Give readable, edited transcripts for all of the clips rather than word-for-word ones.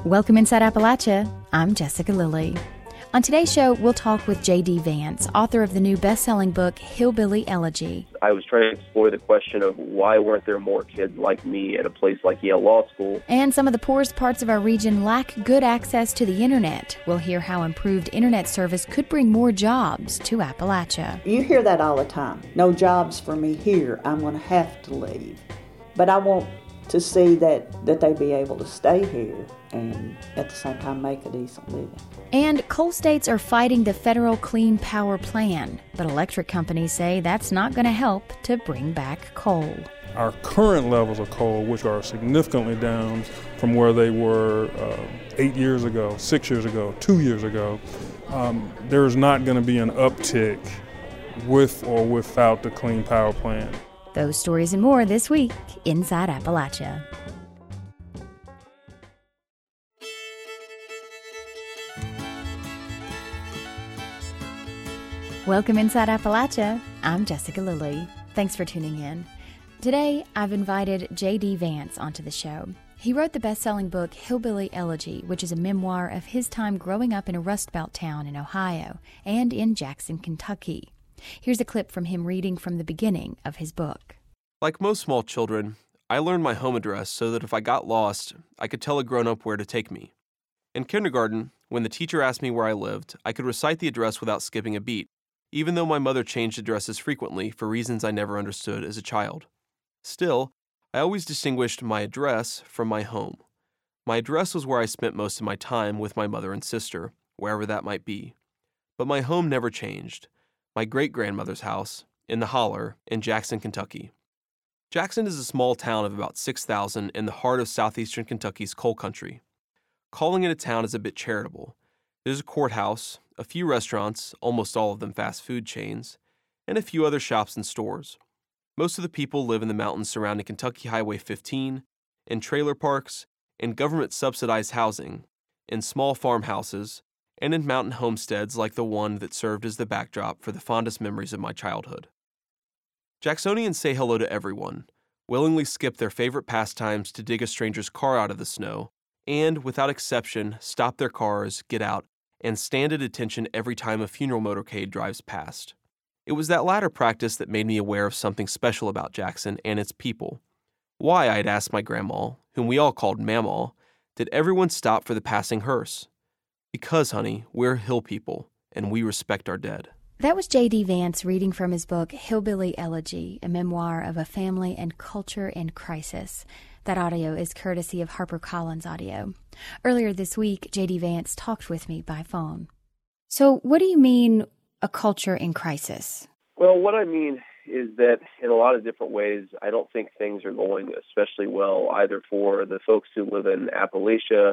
Welcome Inside Appalachia. I'm Jessica Lilly. On today's show, we'll talk with J.D. Vance, author of the new best-selling book, Hillbilly Elegy. I was trying to explore the question of why weren't there more kids like me at a place like Yale Law School. And some of the poorest parts of our region lack good access to the internet. We'll hear how improved internet service could bring more jobs to Appalachia. You hear that all the time. No jobs for me here. I'm going to have to leave. But I want to see that they be able to stay here and at the same time make a decent living. And coal states are fighting the federal Clean Power Plan, but electric companies say that's not going to help to bring back coal. Our current levels of coal, which are significantly down from where they were 8 years ago, 6 years ago, 2 years ago, there's not going to be an uptick with or without the Clean Power Plan. Those stories and more this week Inside Appalachia. Welcome Inside Appalachia. I'm Jessica Lilly. Thanks for tuning in. Today, I've invited J.D. Vance onto the show. He wrote the best-selling book Hillbilly Elegy, which is a memoir of his time growing up in a Rust Belt town in Ohio and in Jackson, Kentucky. Here's a clip from him reading from the beginning of his book. Like most small children, I learned my home address so that if I got lost, I could tell a grown-up where to take me. In kindergarten, when the teacher asked me where I lived, I could recite the address without skipping a beat, even though my mother changed addresses frequently for reasons I never understood as a child. Still, I always distinguished my address from my home. My address was where I spent most of my time with my mother and sister, wherever that might be. But my home never changed. My great-grandmother's house, in the Holler, in Jackson, Kentucky. Jackson is a small town of about 6,000 in the heart of southeastern Kentucky's coal country. Calling it a town is a bit charitable. There's a courthouse, a few restaurants, almost all of them fast food chains, and a few other shops and stores. Most of the people live in the mountains surrounding Kentucky Highway 15, in trailer parks, in government-subsidized housing, in small farmhouses, and in mountain homesteads like the one that served as the backdrop for the fondest memories of my childhood. Jacksonians say hello to everyone, willingly skip their favorite pastimes to dig a stranger's car out of the snow, and, without exception, stop their cars, get out, and stand at attention every time a funeral motorcade drives past. It was that latter practice that made me aware of something special about Jackson and its people. Why, I'd asked my grandma, whom we all called Mamaw, did everyone stop for the passing hearse? Because, honey, we're hill people, and we respect our dead. That was J.D. Vance reading from his book Hillbilly Elegy, a memoir of a family and culture in crisis. That audio is courtesy of HarperCollins Audio. Earlier this week, J.D. Vance talked with me by phone. So what do you mean, a culture in crisis? Well, what I mean is that in a lot of different ways, I don't think things are going especially well either for the folks who live in Appalachia,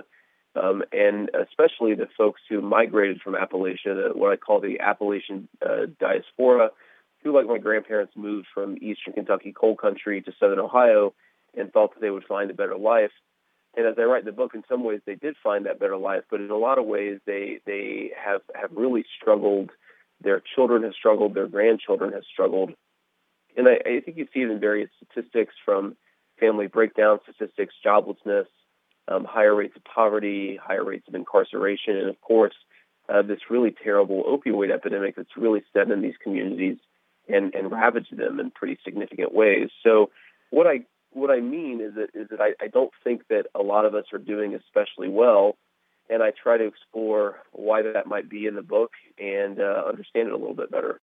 and especially the folks who migrated from Appalachia, what I call the Appalachian diaspora, who, like my grandparents, moved from eastern Kentucky coal country to southern Ohio and thought that they would find a better life. And as I write in the book, in some ways they did find that better life, but in a lot of ways they have really struggled. Their children have struggled, their grandchildren have struggled. And I think you see it in various statistics, from family breakdown statistics, joblessness, higher rates of poverty, higher rates of incarceration, and of course, this really terrible opioid epidemic that's really set in these communities and ravaged them in pretty significant ways. So what I mean is that I don't think that a lot of us are doing especially well, and I try to explore why that might be in the book and understand it a little bit better.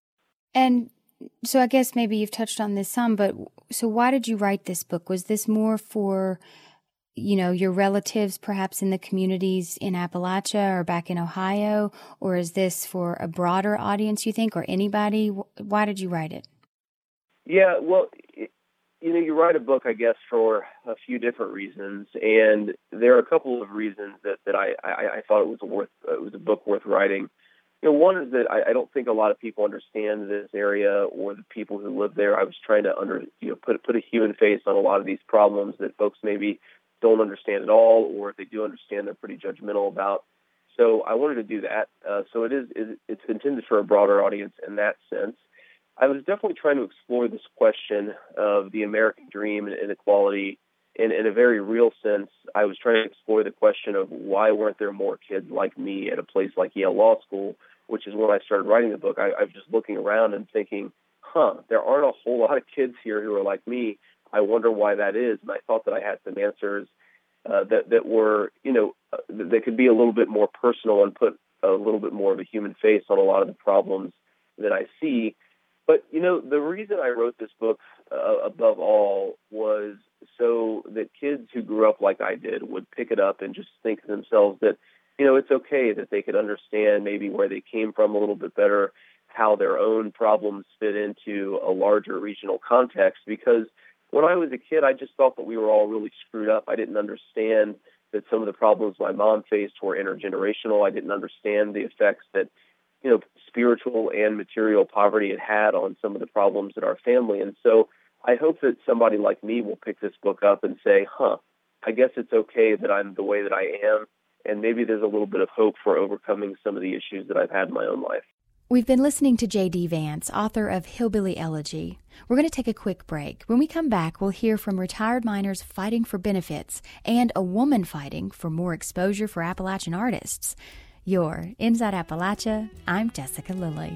And so I guess maybe you've touched on this some, but so why did you write this book? Was this more for, your relatives perhaps in the communities in Appalachia or back in Ohio, or is this for a broader audience, you think, or anybody? Why did you write it? Yeah, well, you write a book, I guess, for a few different reasons, and there are a couple of reasons that I thought it was a book worth writing. One is that I don't think a lot of people understand this area or the people who live there. I was trying to put a human face on a lot of these problems that folks maybe don't understand at all, or if they do understand, they're pretty judgmental about. So I wanted to do that. So it's intended for a broader audience in that sense. I was definitely trying to explore this question of the American dream and inequality in a very real sense, I was trying to explore the question of why weren't there more kids like me at a place like Yale Law School, which is when I started writing the book. I was just looking around and thinking, there aren't a whole lot of kids here who are like me. I wonder why that is. And I thought that I had some answers that were, that could be a little bit more personal and put a little bit more of a human face on a lot of the problems that I see. But, the reason I wrote this book above all was so that kids who grew up like I did would pick it up and just think to themselves that, it's okay, that they could understand maybe where they came from a little bit better, how their own problems fit into a larger regional context. Because when I was a kid, I just thought that we were all really screwed up. I didn't understand that some of the problems my mom faced were intergenerational. I didn't understand the effects that, spiritual and material poverty had on some of the problems in our family. And so I hope that somebody like me will pick this book up and say, I guess it's okay that I'm the way that I am. And maybe there's a little bit of hope for overcoming some of the issues that I've had in my own life. We've been listening to J.D. Vance, author of Hillbilly Elegy. We're going to take a quick break. When we come back, we'll hear from retired miners fighting for benefits and a woman fighting for more exposure for Appalachian artists. You're Inside Appalachia. I'm Jessica Lilly.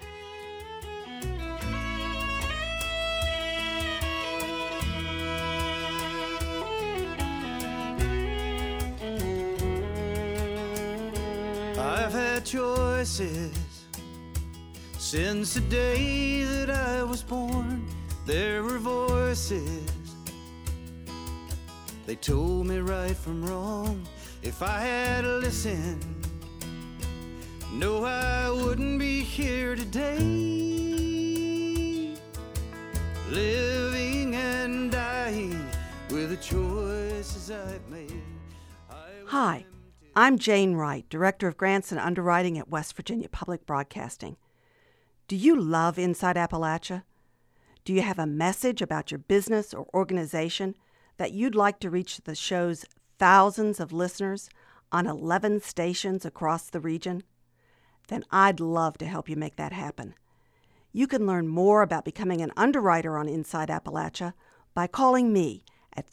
I've had choices since the day that I was born. There were voices, they told me right from wrong. If I had listened, no, I wouldn't be here today, living and dying with the choices I've made. Hi, I'm Jane Wright, Director of Grants and Underwriting at West Virginia Public Broadcasting. Do you love Inside Appalachia? Do you have a message about your business or organization that you'd like to reach the show's thousands of listeners on 11 stations across the region? Then I'd love to help you make that happen. You can learn more about becoming an underwriter on Inside Appalachia by calling me at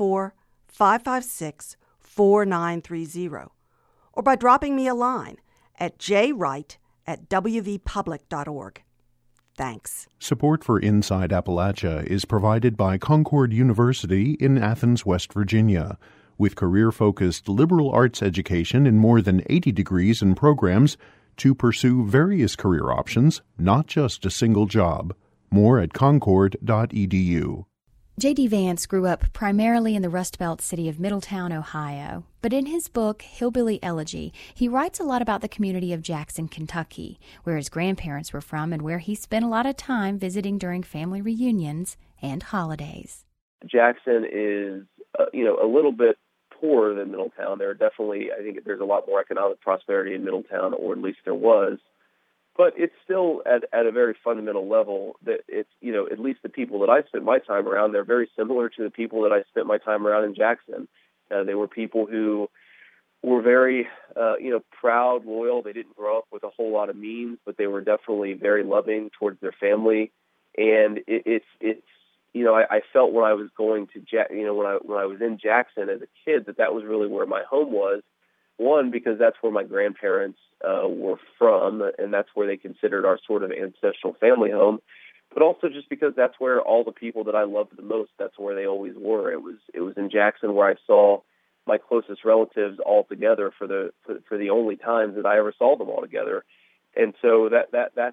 304-556-4930 or by dropping me a line at jwright@wvpublic.org. Thanks. Support for Inside Appalachia is provided by Concord University in Athens, West Virginia. With career-focused liberal arts education in more than 80 degrees and programs to pursue various career options, not just a single job. More at concord.edu. J.D. Vance grew up primarily in the Rust Belt city of Middletown, Ohio. But in his book, Hillbilly Elegy, he writes a lot about the community of Jackson, Kentucky, where his grandparents were from and where he spent a lot of time visiting during family reunions and holidays. Jackson is, a little bit poorer than Middletown. There are definitely, I think there's a lot more economic prosperity in Middletown, or at least there was. But it's still at a very fundamental level that it's, at least the people that I spent my time around, they're very similar to the people that I spent my time around in Jackson. They were people who were very, proud, loyal. They didn't grow up with a whole lot of means, but they were definitely very loving towards their family. And I felt when I was going to, when I was in Jackson as a kid, that was really where my home was. One, because that's where my grandparents were from, and that's where they considered our sort of ancestral family home. But also just because that's where all the people that I loved the most, that's where they always were. It was in Jackson where I saw my closest relatives all together for the only times that I ever saw them all together. And so that's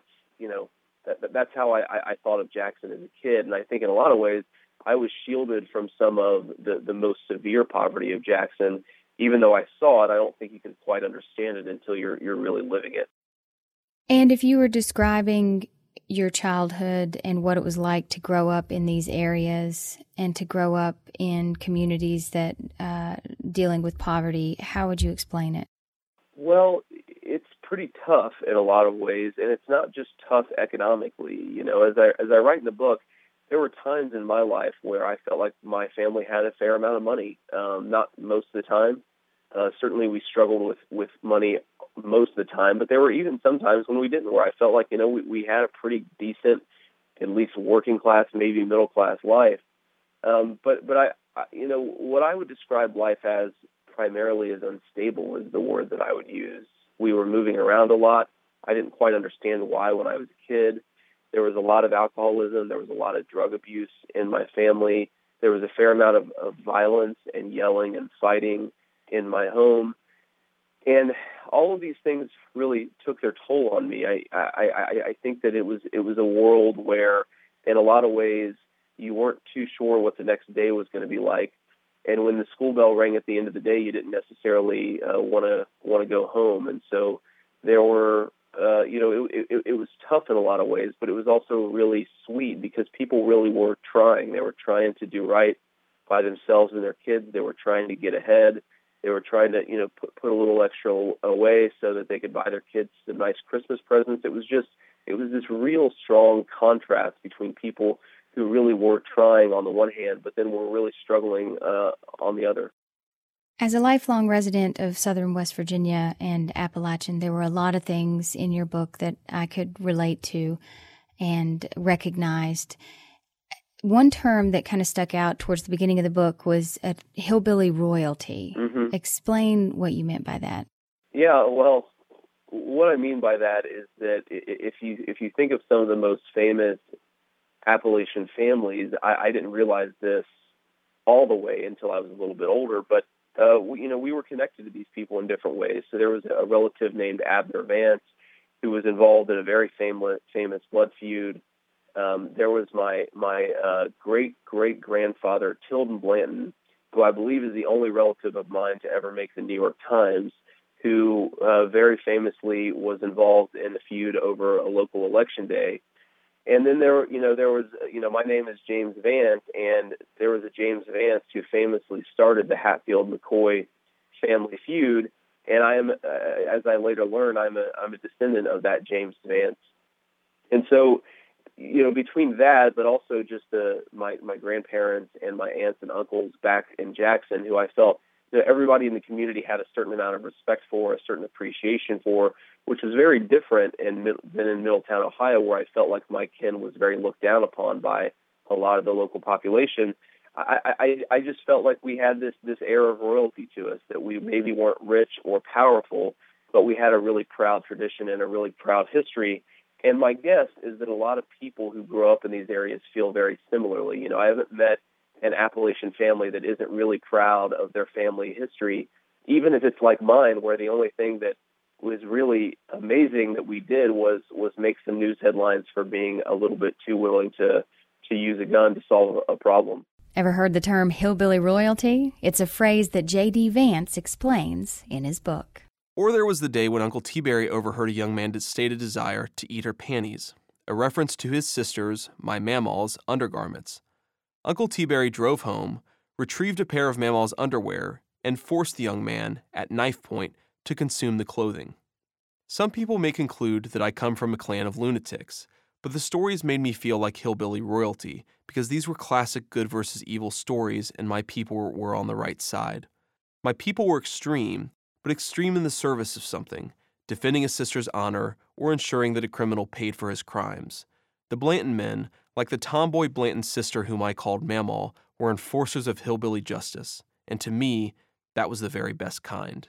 how I thought of Jackson as a kid. And I think in a lot of ways I was shielded from some of the most severe poverty of Jackson. Even though I saw it, I don't think you can quite understand it until you're really living it. And if you were describing your childhood and what it was like to grow up in these areas and to grow up in communities that dealing with poverty, how would you explain it? Well, it's pretty tough in a lot of ways, and it's not just tough economically. As I write in the book, there were times in my life where I felt like my family had a fair amount of money. Not most of the time. Certainly we struggled with money most of the time, but there were even some times when we didn't, where I felt like, we had a pretty decent, at least working class, maybe middle class life. But what I would describe life as primarily as unstable is the word that I would use. We were moving around a lot. I didn't quite understand why when I was a kid. There was a lot of alcoholism. There was a lot of drug abuse in my family. There was a fair amount of violence and yelling and fighting in my home. And all of these things really took their toll on me. I think that it was a world where, in a lot of ways, you weren't too sure what the next day was going to be like. And when the school bell rang at the end of the day, you didn't necessarily want to go home. And so there were, it was tough in a lot of ways, but it was also really sweet because people really were trying. They were trying to do right by themselves and their kids. They were trying to get ahead. They were trying to, put a little extra away so that they could buy their kids some nice Christmas presents. It was this real strong contrast between people who really were trying on the one hand, but then were really struggling on the other. As a lifelong resident of southern West Virginia and Appalachian, there were a lot of things in your book that I could relate to and recognized. One term that kind of stuck out towards the beginning of the book was a hillbilly royalty. Mm-hmm. Explain what you meant by that. Yeah, well, what I mean by that is that if you think of some of the most famous Appalachian families, I didn't realize this all the way until I was a little bit older, but we were connected to these people in different ways. So there was a relative named Abner Vance who was involved in a very famous blood feud. There was my great-great-grandfather, Tilden Blanton, who I believe is the only relative of mine to ever make the New York Times, who very famously was involved in a feud over a local election day. And then there was, my name is James Vance, and there was a James Vance who famously started the Hatfield-McCoy family feud. And I am, as I later learned, I'm a descendant of that James Vance. And so, between that, but also just my grandparents and my aunts and uncles back in Jackson, who I felt everybody in the community had a certain amount of respect for, a certain appreciation for, which was very different than in Middletown, Ohio, where I felt like my kin was very looked down upon by a lot of the local population. I just felt like we had this air of royalty to us, that we maybe weren't rich or powerful, but we had a really proud tradition and a really proud history. And my guess is that a lot of people who grow up in these areas feel very similarly. I haven't met an Appalachian family that isn't really proud of their family history, even if it's like mine, where the only thing that was really amazing that we did was make some news headlines for being a little bit too willing to use a gun to solve a problem. Ever heard the term hillbilly royalty? It's a phrase that J.D. Vance explains in his book. Or there was the day when Uncle T-Berry overheard a young man's stated desire to eat her panties, a reference to his sister's, my Mamaw's, undergarments. Uncle T-Berry drove home, retrieved a pair of Mamaw's underwear, and forced the young man, at knife point, to consume the clothing. Some people may conclude that I come from a clan of lunatics, but the stories made me feel like hillbilly royalty because these were classic good versus evil stories and my people were on the right side. My people were extreme, but extreme in the service of something, defending a sister's honor or ensuring that a criminal paid for his crimes. The Blanton men, like the tomboy Blanton sister whom I called Mamaw, were enforcers of hillbilly justice, and to me, that was the very best kind.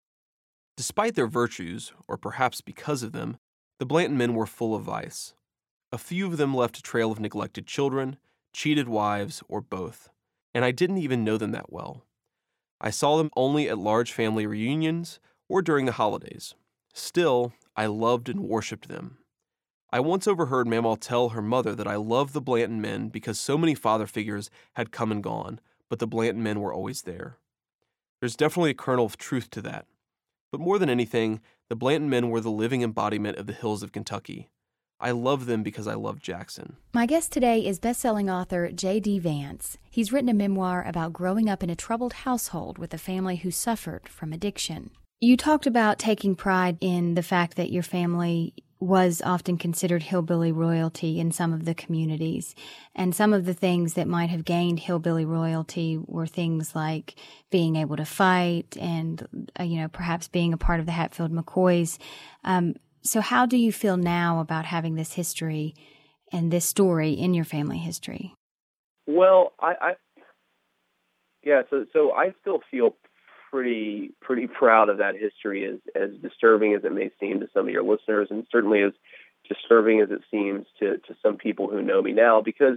Despite their virtues, or perhaps because of them, the Blanton men were full of vice. A few of them left a trail of neglected children, cheated wives, or both, and I didn't even know them that well. I saw them only at large family reunions or during the holidays. Still, I loved and worshipped them. I once overheard Mamaw tell her mother that I loved the Blanton men because so many father figures had come and gone, but the Blanton men were always there. There's definitely a kernel of truth to that. But more than anything, the Blanton men were the living embodiment of the hills of Kentucky. I love them because I love Jackson. My guest today is best-selling author J.D. Vance. He's written a memoir about growing up in a troubled household with a family who suffered from addiction. You talked about taking pride in the fact that your family was often considered hillbilly royalty in some of the communities. And some of the things that might have gained hillbilly royalty were things like being able to fight and, perhaps being a part of the Hatfield-McCoys. So how do you feel now about having this history and this story in your family history? Well, Yeah, so I still feel pretty proud of that history, as disturbing as it may seem to some of your listeners, and certainly as disturbing as it seems to some people who know me now, because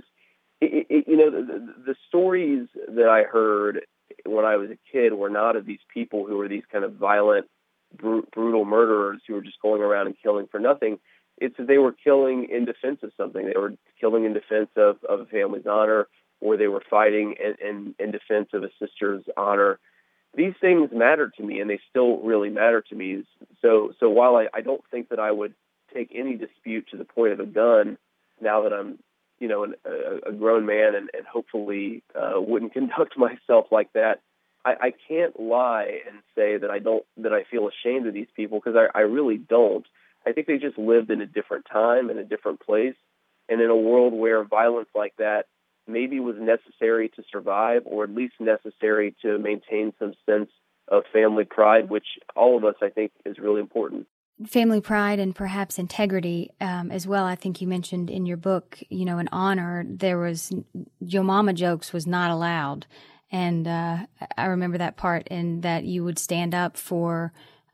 the stories that I heard when I was a kid were not of these people who were these kind of violent, brutal murderers who were just going around and killing for nothing. It's that they were killing in defense of something. They were killing in defense of a family's honor, or they were fighting in defense of a sister's honor. These things matter to me, and they still really matter to me. So while I don't think that I would take any dispute to the point of a gun, now that I'm, a grown man and hopefully wouldn't conduct myself like that, I can't lie and say that I feel ashamed of these people, because I really don't. I think they just lived in a different time, in a different place, and in a world where violence like that maybe was necessary to survive, or at least necessary to maintain some sense of family pride, which all of us, I think, is really important. Family pride and perhaps integrity as well. I think you mentioned in your book, an honor. There was yo mama jokes was not allowed. And I remember that part, in that you would stand up for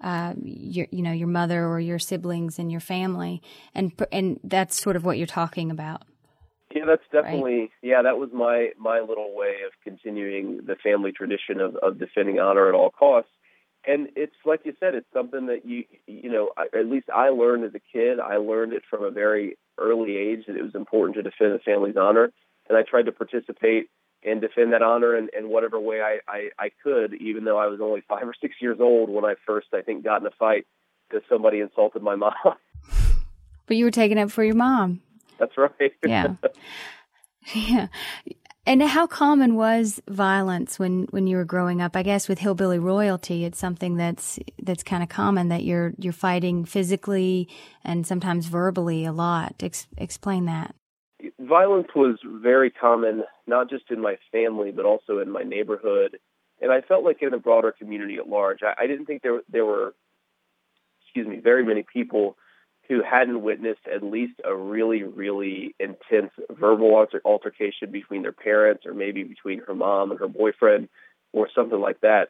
your mother or your siblings and your family. And that's sort of what you're talking about. Yeah, that's definitely, right? Yeah, that was my little way of continuing the family tradition of defending honor at all costs. And it's like you said, it's something that at least I learned as a kid. I learned it from a very early age, that it was important to defend the family's honor. And I tried to participate and defend that honor in whatever way I could, even though I was only 5 or 6 years old when I first, I think, got in a fight because somebody insulted my mom. But you were taking up for your mom. That's right. Yeah. Yeah. And how common was violence when you were growing up? I guess with hillbilly royalty, it's something that's kind of common, that you're fighting physically and sometimes verbally a lot. Explain that. Violence was very common, not just in my family, but also in my neighborhood. And I felt like in the broader community at large. I didn't think there were very many people who hadn't witnessed at least a really, really intense verbal altercation between their parents, or maybe between her mom and her boyfriend, or something like that.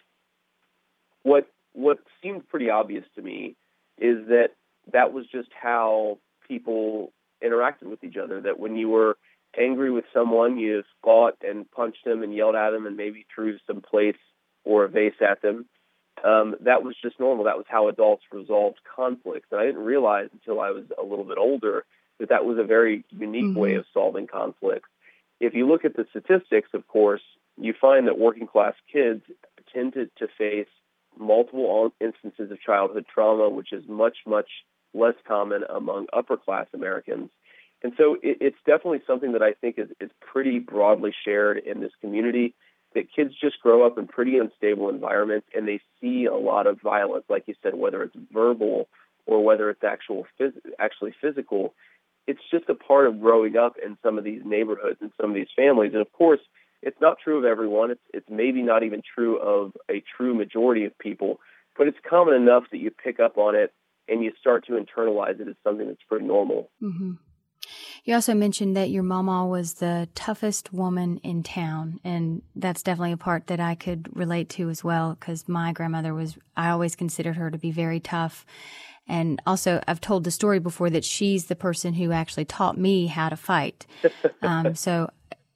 What seemed pretty obvious to me is that was just how people interacted with each other, that when you were angry with someone, you fought and punched them and yelled at them and maybe threw some plates or a vase at them. That was just normal. That was how adults resolved conflicts. And I didn't realize until I was a little bit older that was a very unique way of solving conflicts. If you look at the statistics, of course, you find that working class kids tend to face multiple instances of childhood trauma, which is much, much less common among upper class Americans. And so it's definitely something that I think is pretty broadly shared in this community, that kids just grow up in pretty unstable environments, and they see a lot of violence, like you said, whether it's verbal or whether it's actually physical. It's just a part of growing up in some of these neighborhoods and some of these families. And of course, it's not true of everyone. It's maybe not even true of a true majority of people, but it's common enough that you pick up on it and you start to internalize it as something that's pretty normal. Mm-hmm. You also mentioned that your mama was the toughest woman in town, and that's definitely a part that I could relate to as well, because my grandmother I always considered her to be very tough. And also, I've told the story before that she's the person who actually taught me how to fight. So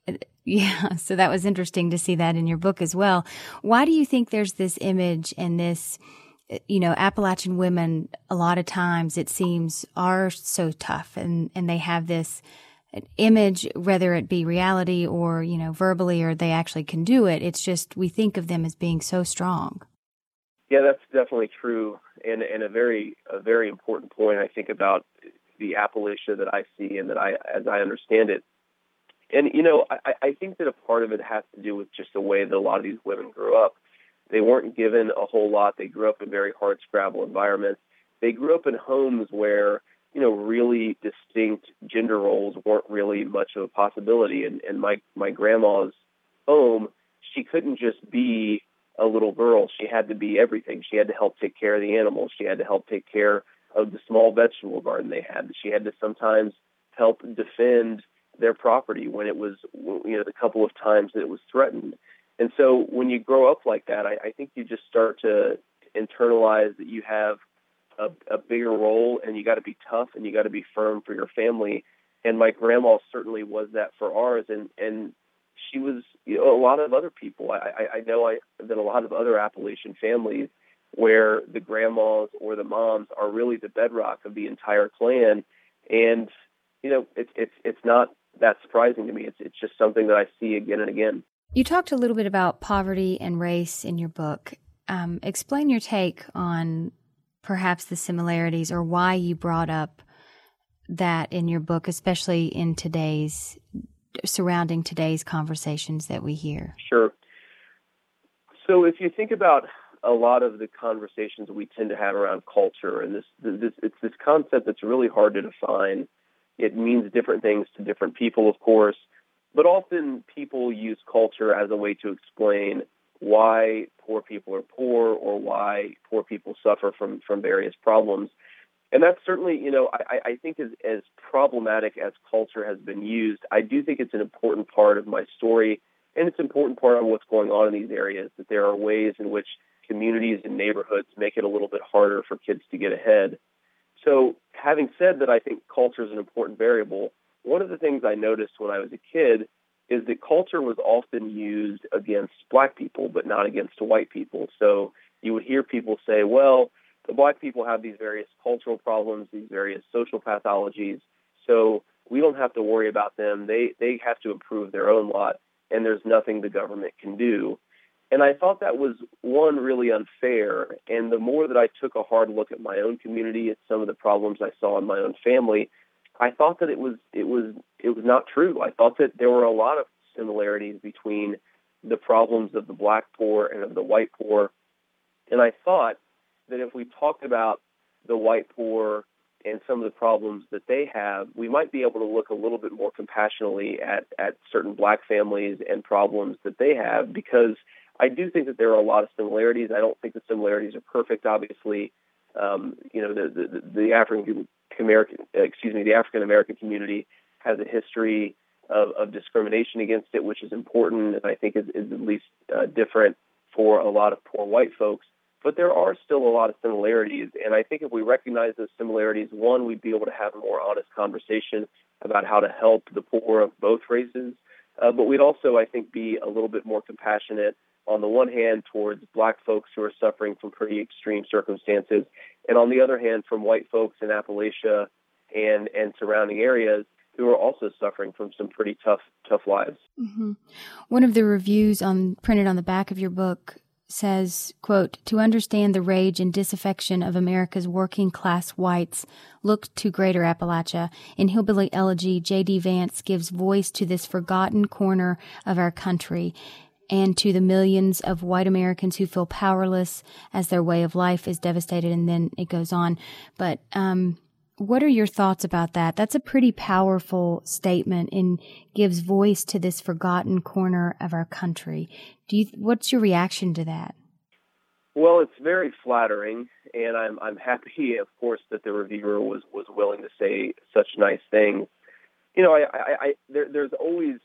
that was interesting to see that in your book as well. Why do you think there's this image and this, Appalachian women, a lot of times it seems, are so tough, and they have this image, whether it be reality or, verbally, or they actually can do it. It's just, we think of them as being so strong. Yeah, that's definitely true. And a very important point, I think, about the Appalachia that I see and as I understand it. And, I think that a part of it has to do with just the way that a lot of these women grew up. They weren't given a whole lot. They grew up in very hardscrabble environments. They grew up in homes where, really distinct gender roles weren't really much of a possibility. And my grandma's home, she couldn't just be a little girl. She had to be everything. She had to help take care of the animals. She had to help take care of the small vegetable garden they had. She had to sometimes help defend their property when it was, the couple of times that it was threatened. And so when you grow up like that, I think you just start to internalize that you have a bigger role, and you got to be tough and you got to be firm for your family. And my grandma certainly was that for ours, and she was, a lot of other people. I know that a lot of other Appalachian families where the grandmas or the moms are really the bedrock of the entire clan, and it's not that surprising to me. It's just something that I see again and again. You talked a little bit about poverty and race in your book. Explain your take on perhaps the similarities, or why you brought up that in your book, especially surrounding today's conversations that we hear. Sure. So if you think about a lot of the conversations we tend to have around culture, and it's this concept that's really hard to define. It means different things to different people, of course, but often people use culture as a way to explain why poor people are poor, or why poor people suffer from various problems. And that's certainly, I think as problematic as culture has been used, I do think it's an important part of my story, and it's an important part of what's going on in these areas, that there are ways in which communities and neighborhoods make it a little bit harder for kids to get ahead. So having said that, I think culture is an important variable. One of the things I noticed when I was a kid is that culture was often used against black people, but not against white people. So you would hear people say, well, the black people have these various cultural problems, these various social pathologies, so we don't have to worry about them. They have to improve their own lot, and there's nothing the government can do. And I thought that was, one, really unfair. And the more that I took a hard look at my own community, at some of the problems I saw in my own family, I thought that it was not true. I thought that there were a lot of similarities between the problems of the black poor and of the white poor. And I thought that if we talked about the white poor and some of the problems that they have, we might be able to look a little bit more compassionately at certain black families and problems that they have, because I do think that there are a lot of similarities. I don't think the similarities are perfect, obviously. The African American community has a history of discrimination against it, which is important, and I think is at least different for a lot of poor white folks. But there are still a lot of similarities, and I think if we recognize those similarities, one, we'd be able to have a more honest conversation about how to help the poor of both races. But we'd also, I think, be a little bit more compassionate, on the one hand, towards black folks who are suffering from pretty extreme circumstances, and on the other hand, from white folks in Appalachia and surrounding areas who are also suffering from some pretty tough lives. Mm-hmm. One of the reviews printed on the back of your book says, quote, "To understand the rage and disaffection of America's working class whites, look to Greater Appalachia. In Hillbilly Elegy, J.D. Vance gives voice to this forgotten corner of our country and to the millions of white Americans who feel powerless as their way of life is devastated." And then it goes on. But what are your thoughts about that? That's a pretty powerful statement and gives voice to this forgotten corner of our country. What's your reaction to that? Well, it's very flattering, and I'm happy, of course, that the reviewer was willing to say such nice things. There's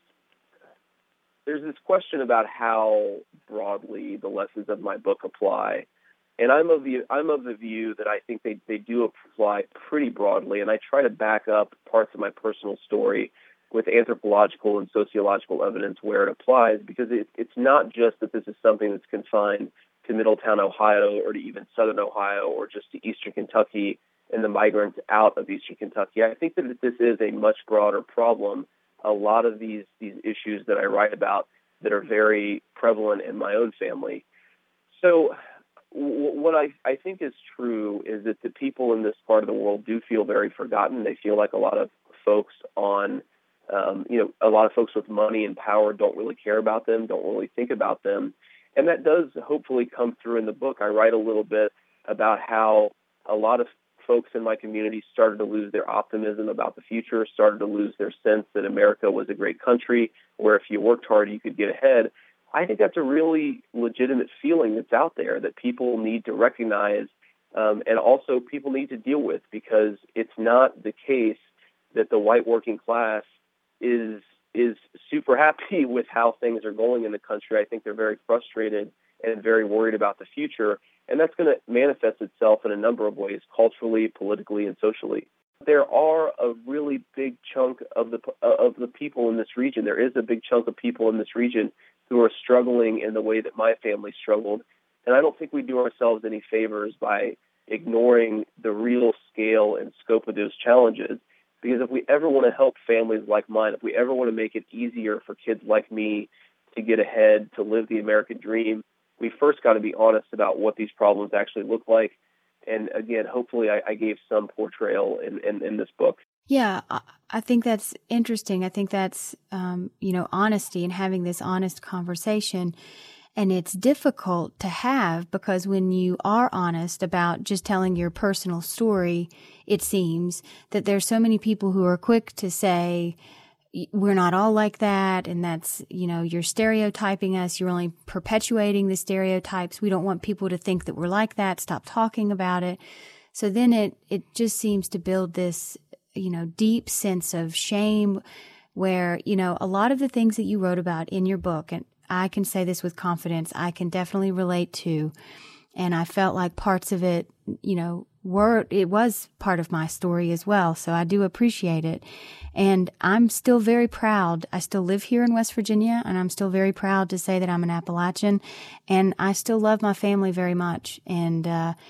this question about how broadly the lessons of my book apply. And I'm of the view that I think they do apply pretty broadly, and I try to back up parts of my personal story with anthropological and sociological evidence where it applies, because it's not just that this is something that's confined to Middletown, Ohio, or to even Southern Ohio, or just to Eastern Kentucky and the migrants out of Eastern Kentucky. I think that this is a much broader problem. A lot of these issues that I write about that are very prevalent in my own family. So what I think is true is that the people in this part of the world do feel very forgotten. They feel like a lot of folks a lot of folks with money and power don't really care about them, don't really think about them. And that does hopefully come through in the book. I write a little bit about how a lot of folks in my community started to lose their optimism about the future, started to lose their sense that America was a great country where if you worked hard, you could get ahead. I think that's a really legitimate feeling that's out there that people need to recognize and also people need to deal with, because it's not the case that the white working class is is super happy with how things are going in the country. I think they're very frustrated and very worried about the future, and that's going to manifest itself in a number of ways, culturally, politically, and socially. There are a really big chunk of the people in this region. There is a big chunk of people in this region who are struggling in the way that my family struggled, and I don't think we do ourselves any favors by ignoring the real scale and scope of those challenges. Because if we ever want to help families like mine, if we ever want to make it easier for kids like me to get ahead, to live the American dream, we first got to be honest about what these problems actually look like. And again, hopefully I gave some portrayal in this book. Yeah, I think that's interesting. I think that's, honesty and having this honest conversation. And it's difficult to have because when you are honest about just telling your personal story, it seems that there's so many people who are quick to say, we're not all like that. And that's, you're stereotyping us. You're only perpetuating the stereotypes. We don't want people to think that we're like that. Stop talking about it. So then it just seems to build this, deep sense of shame where, a lot of the things that you wrote about in your book, and I can say this with confidence, I can definitely relate to. And I felt like parts of it, it was part of my story as well. So I do appreciate it. And I'm still very proud. I still live here in West Virginia, and I'm still very proud to say that I'm an Appalachian. And I still love my family very much. And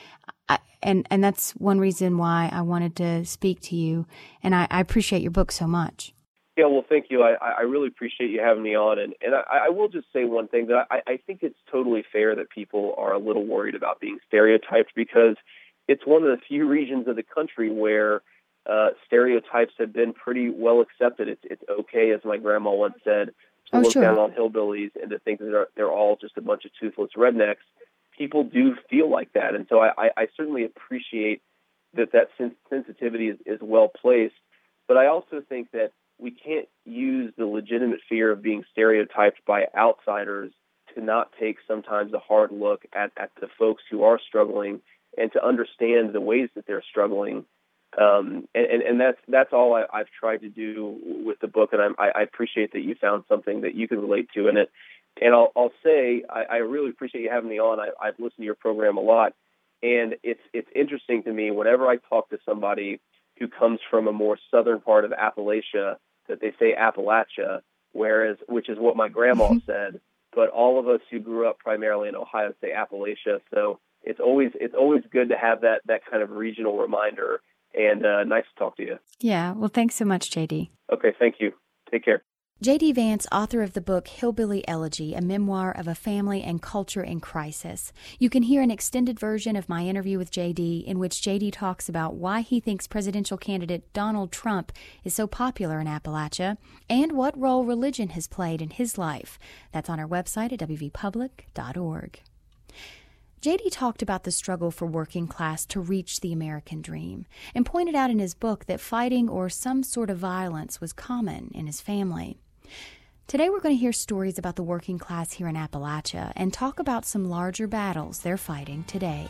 that's one reason why I wanted to speak to you. And I appreciate your book so much. Yeah, well, thank you. I really appreciate you having me on. And I will just say one thing, that I think it's totally fair that people are a little worried about being stereotyped, because it's one of the few regions of the country where stereotypes have been pretty well accepted. It's okay, as my grandma once said, to look down on hillbillies and to think that they're all just a bunch of toothless rednecks. People do feel like that. And so I certainly appreciate that sensitivity is well placed. But I also think that we can't use the legitimate fear of being stereotyped by outsiders to not take sometimes a hard look at the folks who are struggling and to understand the ways that they're struggling. And that's all I've tried to do with the book, and I appreciate that you found something that you can relate to in it. And I'll say I really appreciate you having me on. I've listened to your program a lot, and it's interesting to me whenever I talk to somebody who comes from a more southern part of Appalachia that they say Appalachia, which is what my grandma said. But all of us who grew up primarily in Ohio say Appalachia. So it's always good to have that kind of regional reminder. And nice to talk to you. Yeah. Well, thanks so much, J.D. Okay. Thank you. Take care. J.D. Vance, author of the book Hillbilly Elegy, a memoir of a family and culture in crisis. You can hear an extended version of my interview with J.D. in which J.D. talks about why he thinks presidential candidate Donald Trump is so popular in Appalachia and what role religion has played in his life. That's on our website at wvpublic.org. J.D. talked about the struggle for working class to reach the American dream and pointed out in his book that fighting or some sort of violence was common in his family. Today we're going to hear stories about the working class here in Appalachia and talk about some larger battles they're fighting today.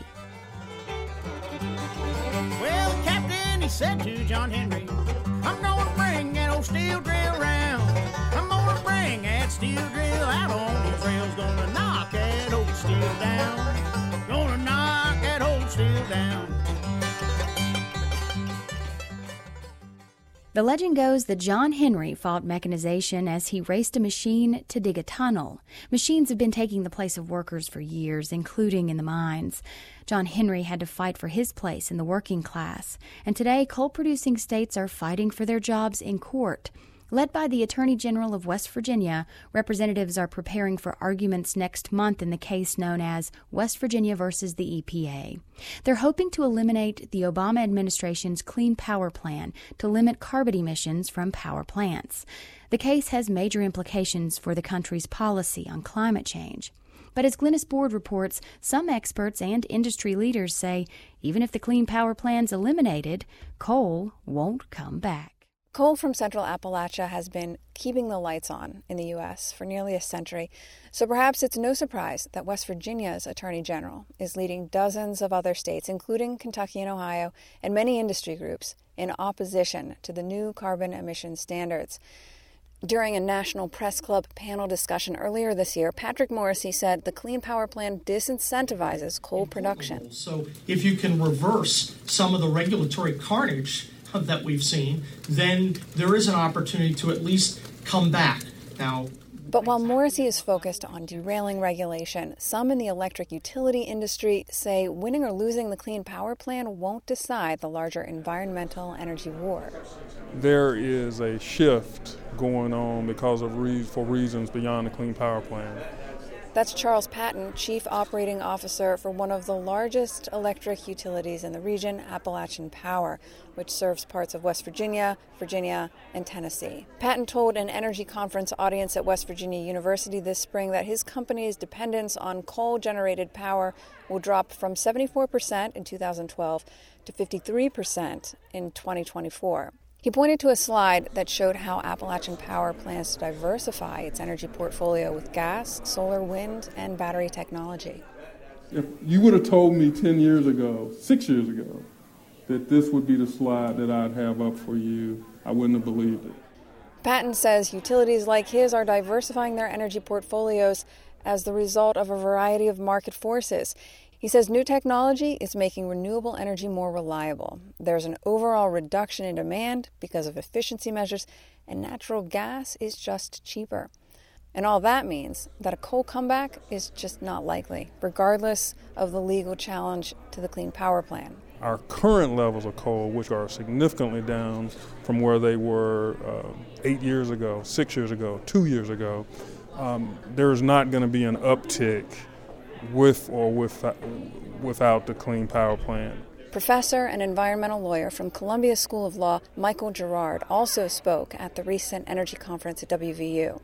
Well, the captain, he said to John Henry, I'm going to bring that old steel drill round. I'm going to bring that steel drill out on these rails. Going to knock that old steel down. Going to knock that old steel down. The legend goes that John Henry fought mechanization as he raced a machine to dig a tunnel. Machines have been taking the place of workers for years, including in the mines. John Henry had to fight for his place in the working class, and today coal-producing states are fighting for their jobs in court. Led by the Attorney General of West Virginia, representatives are preparing for arguments next month in the case known as West Virginia versus the EPA. They're hoping to eliminate the Obama administration's Clean Power Plan to limit carbon emissions from power plants. The case has major implications for the country's policy on climate change. But as Glynis Board reports, some experts and industry leaders say even if the Clean Power Plan's eliminated, coal won't come back. Coal from Central Appalachia has been keeping the lights on in the U.S. for nearly a century, so perhaps it's no surprise that West Virginia's Attorney General is leading dozens of other states, including Kentucky and Ohio, and many industry groups in opposition to the new carbon emission standards. During a National Press Club panel discussion earlier this year, Patrick Morrissey said the Clean Power Plan disincentivizes coal production. So if you can reverse some of the regulatory carnage that we've seen, then there is an opportunity to at least come back. Now, but while Morrissey is focused on derailing regulation, some in the electric utility industry say winning or losing the Clean Power Plan won't decide the larger environmental energy war. There is a shift going on because of for reasons beyond the Clean Power Plan. That's Charles Patton, Chief Operating Officer for one of the largest electric utilities in the region, Appalachian Power, which serves parts of West Virginia, and Tennessee. Patton told an energy conference audience at West Virginia University this spring that his company's dependence on coal-generated power will drop from 74% in 2012 to 53% in 2024. He pointed to a slide that showed how Appalachian Power plans to diversify its energy portfolio with gas, solar, wind, and battery technology. If you would have told me 10 years ago, 6 years ago, that this would be the slide that I'd have up for you, I wouldn't have believed it. Patton says utilities like his are diversifying their energy portfolios as the result of a variety of market forces. He says new technology is making renewable energy more reliable. There's an overall reduction in demand because of efficiency measures, and natural gas is just cheaper. And all that means that a coal comeback is just not likely, regardless of the legal challenge to the Clean Power Plan. Our current levels of coal, which are significantly down from where they were 8 years ago, 6 years ago, 2 years ago, there is not going to be an uptick with or without the Clean Power Plan. Professor and environmental lawyer from Columbia School of Law, Michael Girard, also spoke at the recent energy conference at WVU.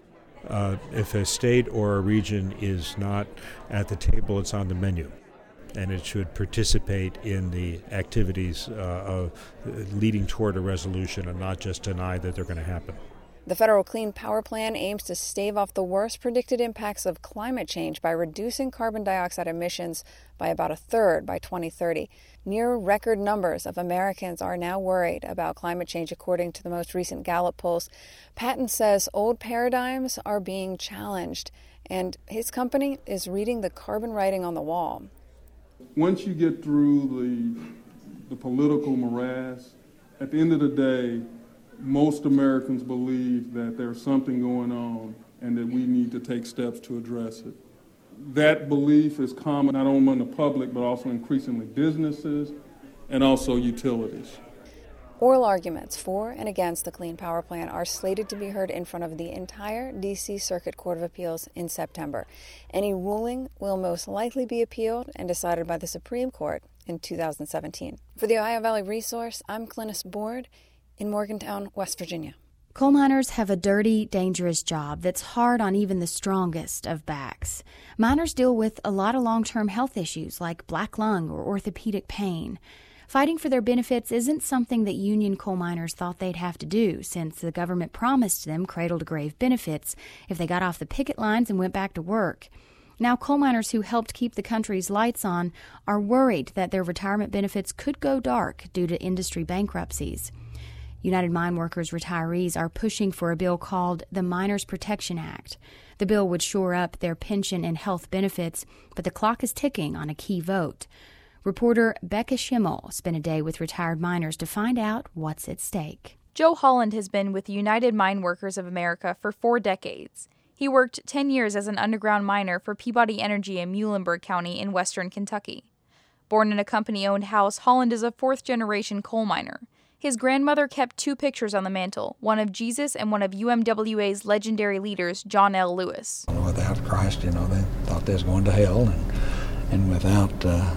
If a state or a region is not at the table, it's on the menu, and it should participate in the activities of leading toward a resolution and not just deny that they're going to happen. The federal Clean Power Plan aims to stave off the worst predicted impacts of climate change by reducing carbon dioxide emissions by about a third by 2030. Near record numbers of Americans are now worried about climate change, according to the most recent Gallup polls. Patton says old paradigms are being challenged, and his company is reading the carbon writing on the wall. Once you get through the political morass, at the end of the day, most Americans believe that there's something going on and that we need to take steps to address it. That belief is common not only in the public, but also increasingly businesses and also utilities. Oral arguments for and against the Clean Power Plan are slated to be heard in front of the entire D.C. Circuit Court of Appeals in September. Any ruling will most likely be appealed and decided by the Supreme Court in 2017. For the Ohio Valley Resource, I'm Clinnis Board in Morgantown, West Virginia. Coal miners have a dirty, dangerous job that's hard on even the strongest of backs. Miners deal with a lot of long-term health issues like black lung or orthopedic pain. Fighting for their benefits isn't something that union coal miners thought they'd have to do, since the government promised them cradle-to-grave benefits if they got off the picket lines and went back to work. Now, coal miners who helped keep the country's lights on are worried that their retirement benefits could go dark due to industry bankruptcies. United Mine Workers retirees are pushing for a bill called the Miners Protection Act. The bill would shore up their pension and health benefits, but the clock is ticking on a key vote. Reporter Becca Schimmel spent a day with retired miners to find out what's at stake. Joe Holland has been with United Mine Workers of America for 4 decades. He worked 10 years as an underground miner for Peabody Energy in Muhlenberg County in western Kentucky. Born in a company-owned house, Holland is a 4th-generation coal miner. His grandmother kept 2 pictures on the mantle, one of Jesus and one of UMWA's legendary leaders, John L. Lewis. Without Christ, they thought they was going to hell, and without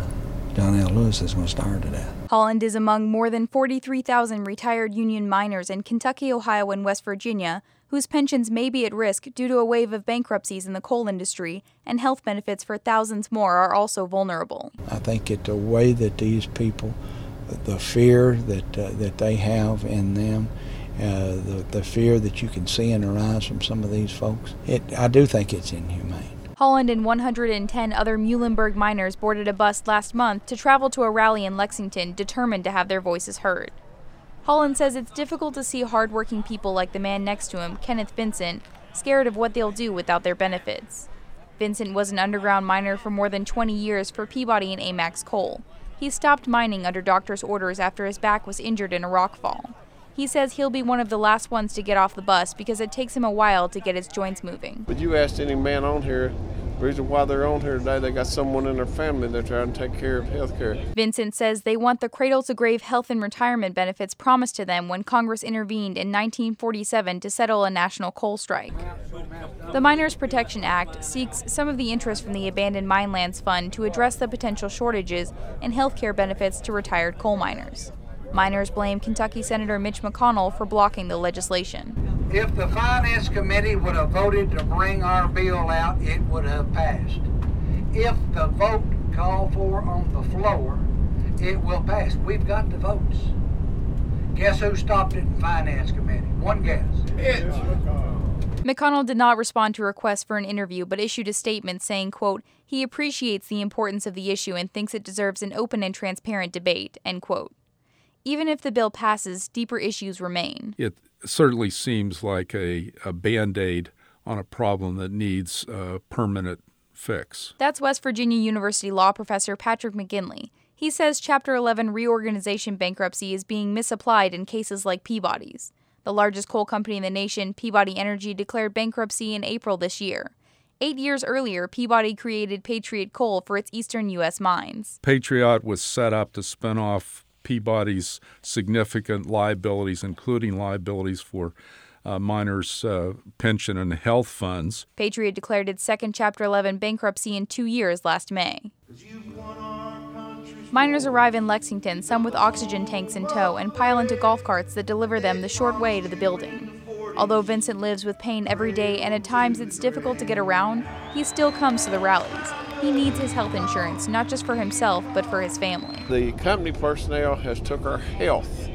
John L. Lewis, is going to starve to death. Holland is among more than 43,000 retired union miners in Kentucky, Ohio, and West Virginia, whose pensions may be at risk due to a wave of bankruptcies in the coal industry, and health benefits for thousands more are also vulnerable. I think it's the way that these people, the fear that they have in them, the fear that you can see in their eyes from some of these folks, I do think it's inhumane. Holland and 110 other Muhlenberg miners boarded a bus last month to travel to a rally in Lexington, determined to have their voices heard. Holland says it's difficult to see hardworking people like the man next to him, Kenneth Vincent, scared of what they'll do without their benefits. Vincent was an underground miner for more than 20 years for Peabody and Amex Coal. He stopped mining under doctor's orders after his back was injured in a rock fall. He says he'll be one of the last ones to get off the bus because it takes him a while to get his joints moving. But you asked any man on here, the reason why they're on here today, they got someone in their family they're trying to take care of health care. Vincent says they want the cradle-to-grave health and retirement benefits promised to them when Congress intervened in 1947 to settle a national coal strike. The Miners Protection Act seeks some of the interest from the Abandoned Mine Lands Fund to address the potential shortages in health care benefits to retired coal miners. Miners blame Kentucky Senator Mitch McConnell for blocking the legislation. If the Finance Committee would have voted to bring our bill out, it would have passed. If the vote called for on the floor, it will pass. We've got the votes. Guess who stopped it in Finance Committee? One guess. McConnell did not respond to requests for an interview, but issued a statement saying, quote, he appreciates the importance of the issue and thinks it deserves an open and transparent debate, end quote. Even if the bill passes, deeper issues remain. It certainly seems like a Band-Aid on a problem that needs a permanent fix. That's West Virginia University law professor Patrick McGinley. He says Chapter 11 reorganization bankruptcy is being misapplied in cases like Peabody's. The largest coal company in the nation, Peabody Energy, declared bankruptcy in April this year. 8 years earlier, Peabody created Patriot Coal for its eastern U.S. mines. Patriot was set up to spin off Peabody's significant liabilities, including liabilities for miners' pension and health funds. Patriot declared its second Chapter 11 bankruptcy in 2 years last May. Miners arrive in Lexington, some with oxygen tanks in tow, and pile into golf carts that deliver them the short way to the building. Although Vincent lives with pain every day and at times it's difficult to get around, he still comes to the rallies. He needs his health insurance, not just for himself, but for his family. The company personnel has took our health,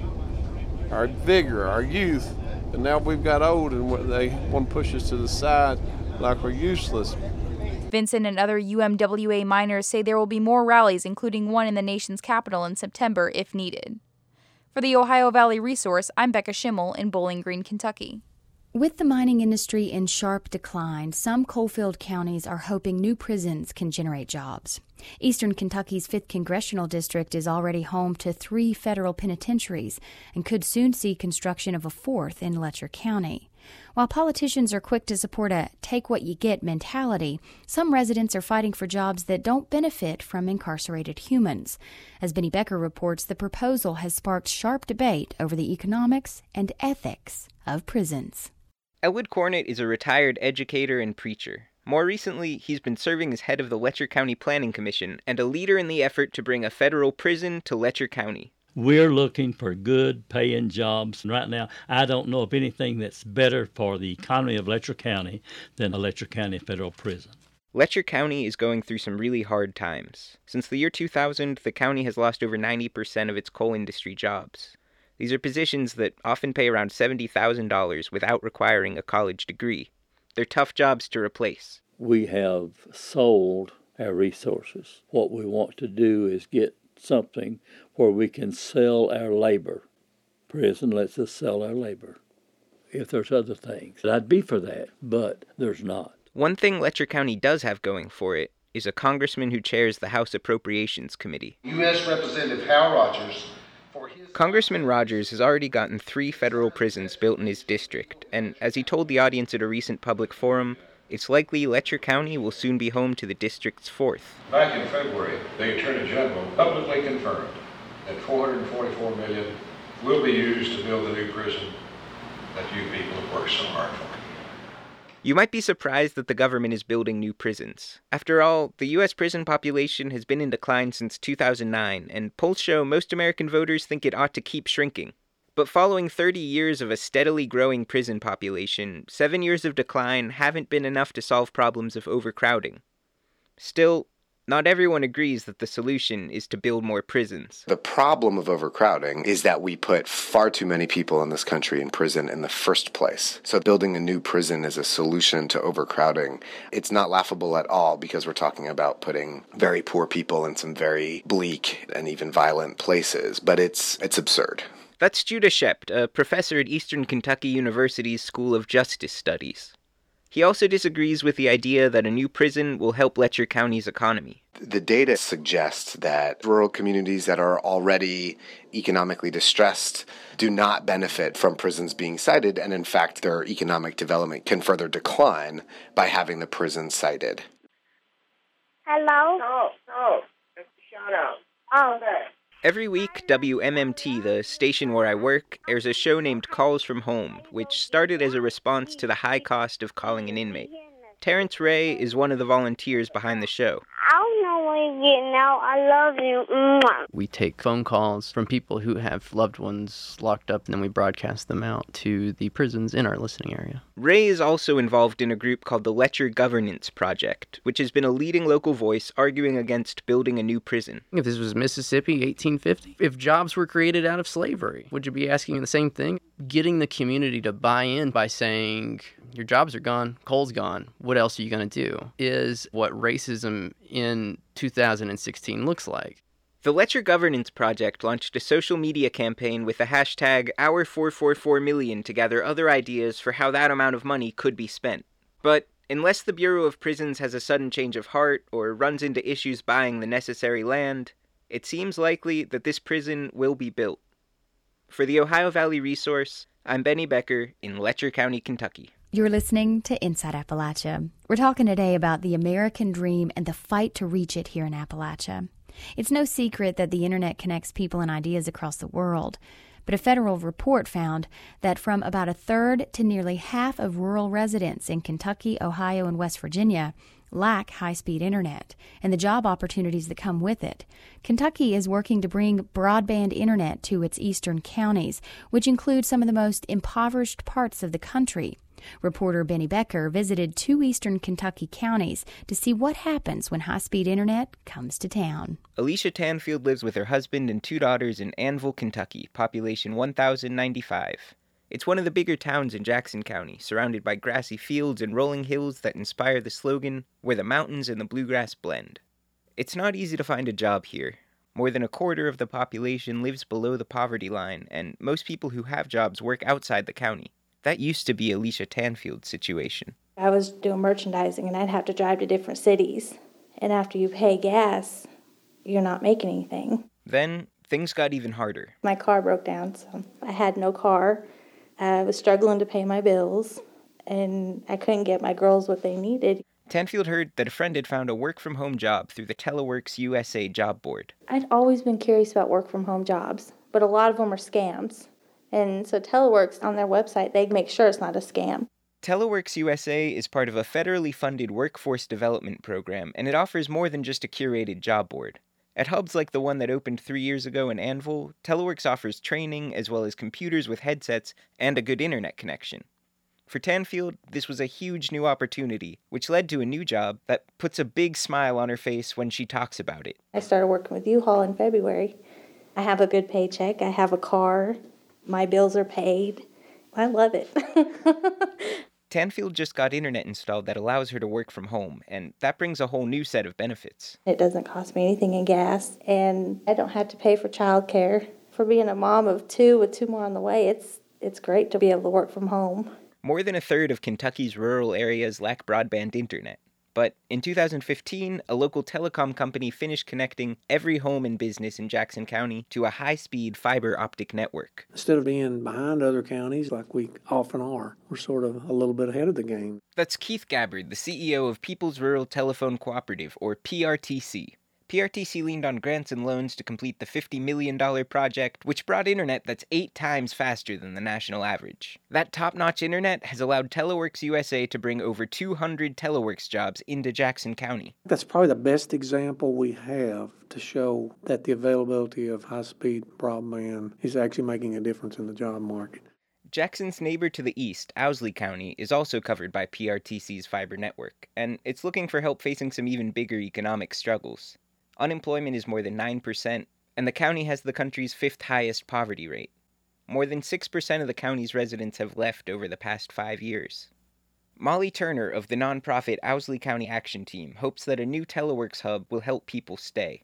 our vigor, our youth, and now we've got old and they want to push us to the side like we're useless. Vincent and other UMWA miners say there will be more rallies, including one in the nation's capital in September if needed. For the Ohio Valley Resource, I'm Becca Schimmel in Bowling Green, Kentucky. With the mining industry in sharp decline, some coal-filled counties are hoping new prisons can generate jobs. Eastern Kentucky's 5th Congressional District is already home to 3 federal penitentiaries and could soon see construction of a 4th in Letcher County. While politicians are quick to support a take-what-you-get mentality, some residents are fighting for jobs that don't benefit from incarcerated humans. As Benny Becker reports, the proposal has sparked sharp debate over the economics and ethics of prisons. Elwood Cornett is a retired educator and preacher. More recently, he's been serving as head of the Letcher County Planning Commission and a leader in the effort to bring a federal prison to Letcher County. We're looking for good paying jobs. And right now, I don't know of anything that's better for the economy of Letcher County than a Letcher County federal prison. Letcher County is going through some really hard times. Since the year 2000, the county has lost over 90% of its coal industry jobs. These are positions that often pay around $70,000 without requiring a college degree. They're tough jobs to replace. We have sold our resources. What we want to do is get something where we can sell our labor. Prison lets us sell our labor. If there's other things, I'd be for that, but there's not. One thing Letcher County does have going for it is a congressman who chairs the House Appropriations Committee. U.S. Representative Hal Rogers. Congressman Rogers has already gotten 3 federal prisons built in his district, and as he told the audience at a recent public forum, it's likely Letcher County will soon be home to the district's 4th. Back in February, the Attorney General publicly confirmed that $444 million will be used to build the new prison that you people have worked so hard for. You might be surprised that the government is building new prisons. After all, the U.S. prison population has been in decline since 2009, and polls show most American voters think it ought to keep shrinking. But following 30 years of a steadily growing prison population, 7 years of decline haven't been enough to solve problems of overcrowding. Still, not everyone agrees that the solution is to build more prisons. The problem of overcrowding is that we put far too many people in this country in prison in the first place. So building a new prison is a solution to overcrowding. It's not laughable at all because we're talking about putting very poor people in some very bleak and even violent places, but it's absurd. That's Judah Shept, a professor at Eastern Kentucky University's School of Justice Studies. He also disagrees with the idea that a new prison will help Letcher County's economy. The data suggests that rural communities that are already economically distressed do not benefit from prisons being sited, and in fact, their economic development can further decline by having the prison sited. Hello? No, that's a shout out. Oh, okay. Every week, WMMT, the station where I work, airs a show named Calls from Home, which started as a response to the high cost of calling an inmate. Terrence Ray is one of the volunteers behind the show. I don't know when you're getting out. I love you. Mwah. We take phone calls from people who have loved ones locked up, and then we broadcast them out to the prisons in our listening area. Ray is also involved in a group called the Letcher Governance Project, which has been a leading local voice arguing against building a new prison. If this was Mississippi, 1850, if jobs were created out of slavery, would you be asking the same thing? Getting the community to buy in by saying, your jobs are gone, coal's gone, what else are you going to do, is what racism in 2016 looks like. The Letcher Governance Project launched a social media campaign with the hashtag #Our444Million to gather other ideas for how that amount of money could be spent. But unless the Bureau of Prisons has a sudden change of heart or runs into issues buying the necessary land, it seems likely that this prison will be built. For the Ohio Valley Resource, I'm Benny Becker in Letcher County, Kentucky. You're listening to Inside Appalachia. We're talking today about the American dream and the fight to reach it here in Appalachia. It's no secret that the internet connects people and ideas across the world, but a federal report found that from about a third to nearly half of rural residents in Kentucky, Ohio, and West Virginia lack high-speed internet and the job opportunities that come with it. Kentucky is working to bring broadband internet to its eastern counties, which include some of the most impoverished parts of the country. Reporter Benny Becker visited 2 eastern Kentucky counties to see what happens when high-speed internet comes to town. Alicia Tanfield lives with her husband and 2 daughters in Annville, Kentucky, population 1,095. It's one of the bigger towns in Jackson County, surrounded by grassy fields and rolling hills that inspire the slogan, "Where the mountains and the bluegrass blend." It's not easy to find a job here. More than a quarter of the population lives below the poverty line, and most people who have jobs work outside the county. That used to be Alicia Tanfield's situation. I was doing merchandising, and I'd have to drive to different cities. And after you pay gas, you're not making anything. Then, things got even harder. My car broke down, so I had no car. I was struggling to pay my bills, and I couldn't get my girls what they needed. Tanfield heard that a friend had found a work-from-home job through the Teleworks USA job board. I'd always been curious about work-from-home jobs, but a lot of them are scams. And so Teleworks, on their website, they make sure it's not a scam. Teleworks USA is part of a federally funded workforce development program, and it offers more than just a curated job board. At hubs like the one that opened 3 years ago in Annville, Teleworks offers training as well as computers with headsets and a good internet connection. For Tanfield, this was a huge new opportunity, which led to a new job that puts a big smile on her face when she talks about it. I started working with U-Haul in February. I have a good paycheck. I have a car. My bills are paid. I love it. Tanfield just got internet installed that allows her to work from home, and that brings a whole new set of benefits. It doesn't cost me anything in gas, and I don't have to pay for childcare. For being a mom of 2 with 2 more on the way, it's great to be able to work from home. More than a third of Kentucky's rural areas lack broadband internet. But in 2015, a local telecom company finished connecting every home and business in Jackson County to a high-speed fiber optic network. Instead of being behind other counties like we often are, we're sort of a little bit ahead of the game. That's Keith Gabbard, the CEO of People's Rural Telephone Cooperative, or PRTC. PRTC leaned on grants and loans to complete the $50 million project, which brought internet that's 8 times faster than the national average. That top-notch internet has allowed Teleworks USA to bring over 200 Teleworks jobs into Jackson County. That's probably the best example we have to show that the availability of high-speed broadband is actually making a difference in the job market. Jackson's neighbor to the east, Owsley County, is also covered by PRTC's fiber network, and it's looking for help facing some even bigger economic struggles. Unemployment is more than 9%, and the county has the country's 5th highest poverty rate. More than 6% of the county's residents have left over the past 5 years. Molly Turner of the nonprofit Owsley County Action Team hopes that a new Teleworks hub will help people stay.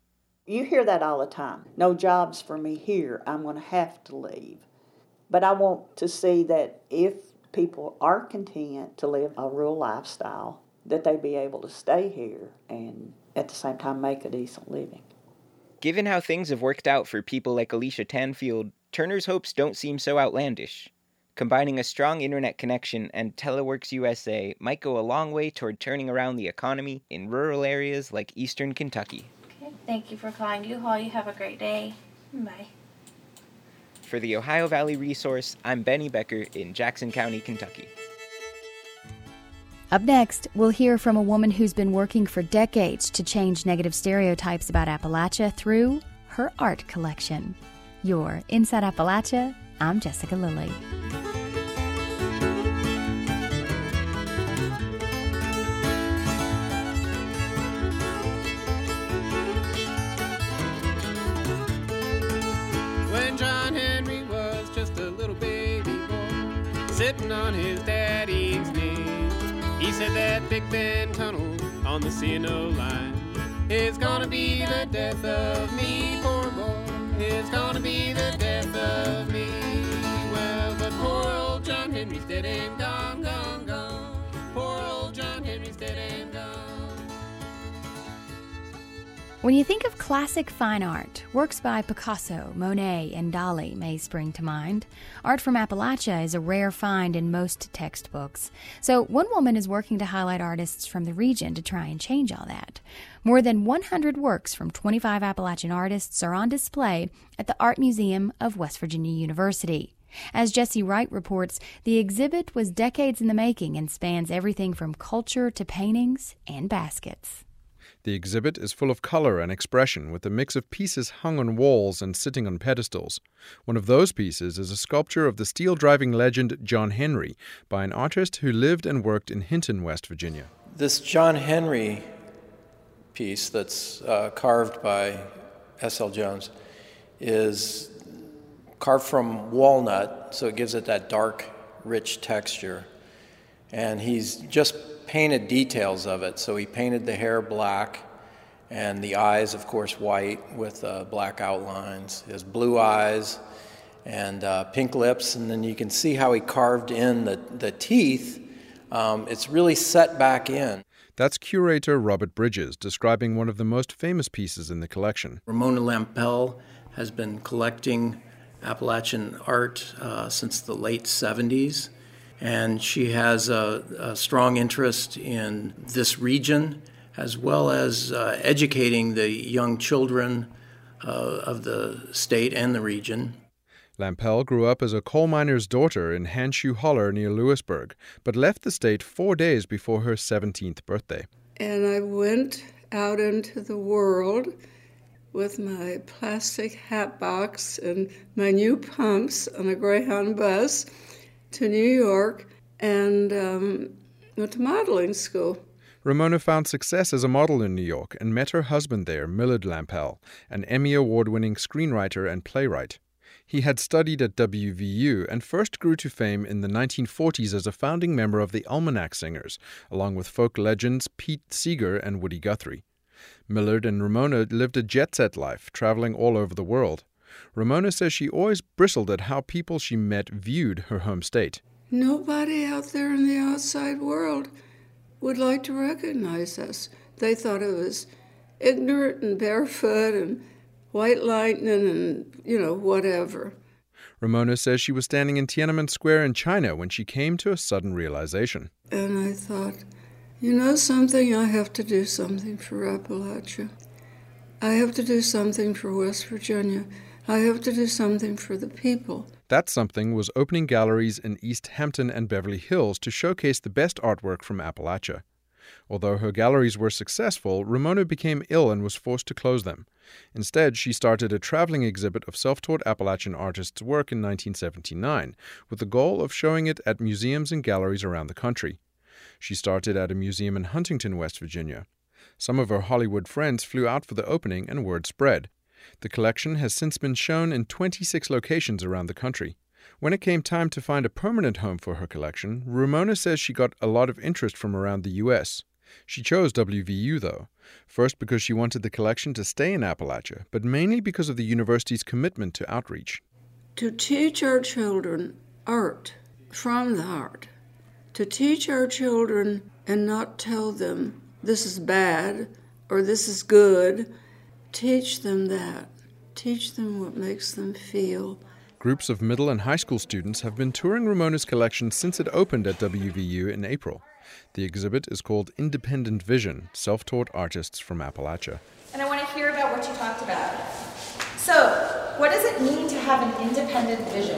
You hear that all the time. No jobs for me here. I'm going to have to leave. But I want to see that if people are content to live a rural lifestyle, that they be able to stay here and at the same time make a decent living. Given how things have worked out for people like Alicia Tanfield, Turner's hopes don't seem so outlandish. Combining a strong internet connection and Teleworks USA might go a long way toward turning around the economy in rural areas like eastern Kentucky. Okay, thank you for calling U-Haul. You have a great day. Bye. For the Ohio Valley Resource, I'm Benny Becker in Jackson County, Kentucky. Up next, we'll hear from a woman who's been working for decades to change negative stereotypes about Appalachia through her art collection. You're Inside Appalachia. I'm Jessica Lilly. When John Henry was just a little baby boy, sitting on his daddy's knee, he said that Big Bend Tunnel on the C&O line is gonna be the death of me, poor boy. It's gonna be the death of me. Well, but poor old John Henry's dead and gone, gone, gone. Poor old John Henry's dead and gone. When you think of classic fine art, works by Picasso, Monet, and Dali may spring to mind. Art from Appalachia is a rare find in most textbooks. So one woman is working to highlight artists from the region to try and change all that. More than 100 works from 25 Appalachian artists are on display at the Art Museum of West Virginia University. As Jesse Wright reports, the exhibit was decades in the making and spans everything from culture to paintings and baskets. The exhibit is full of color and expression, with a mix of pieces hung on walls and sitting on pedestals. One of those pieces is a sculpture of the steel-driving legend John Henry by an artist who lived and worked in Hinton, West Virginia. This John Henry piece that's carved by S.L. Jones is carved from walnut, so it gives it that dark, rich texture. And he's just painted details of it. So he painted the hair black and the eyes, of course, white with black outlines. His blue eyes and pink lips, and then you can see how he carved in the teeth. It's really set back in. That's curator Robert Bridges describing one of the most famous pieces in the collection. Ramona Lampell has been collecting Appalachian art since the late 70s. And she has a strong interest in this region, as well as educating the young children of the state and the region. Lampell grew up as a coal miner's daughter in Hanshoe Holler near Lewisburg, but left the state 4 days before her 17th birthday. And I went out into the world with my plastic hat box and my new pumps on a Greyhound bus to New York and went to modeling school. Ramona found success as a model in New York and met her husband there, Millard Lampell, an Emmy Award-winning screenwriter and playwright. He had studied at WVU and first grew to fame in the 1940s as a founding member of the Almanac Singers, along with folk legends Pete Seeger and Woody Guthrie. Millard and Ramona lived a jet-set life, traveling all over the world. Ramona says she always bristled at how people she met viewed her home state. Nobody out there in the outside world would like to recognize us. They thought it was ignorant and barefoot and white lightning and, whatever. Ramona says she was standing in Tiananmen Square in China when she came to a sudden realization. And I thought, something, I have to do something for Appalachia. I have to do something for West Virginia. I have to do something for the people. That something was opening galleries in East Hampton and Beverly Hills to showcase the best artwork from Appalachia. Although her galleries were successful, Ramona became ill and was forced to close them. Instead, she started a traveling exhibit of self-taught Appalachian artists' work in 1979, with the goal of showing it at museums and galleries around the country. She started at a museum in Huntington, West Virginia. Some of her Hollywood friends flew out for the opening, and word spread. The collection has since been shown in 26 locations around the country. When it came time to find a permanent home for her collection, Ramona says she got a lot of interest from around the U.S. She chose WVU, though, first because she wanted the collection to stay in Appalachia, but mainly because of the university's commitment to outreach. To teach our children art from the heart, to teach our children and not tell them this is bad or this is good, teach them that. Teach them what makes them feel. Groups of middle and high school students have been touring Ramona's collection since it opened at WVU in April. The exhibit is called Independent Vision, Self-Taught Artists from Appalachia. And I want to hear about what you talked about. So, what does it mean to have an independent vision?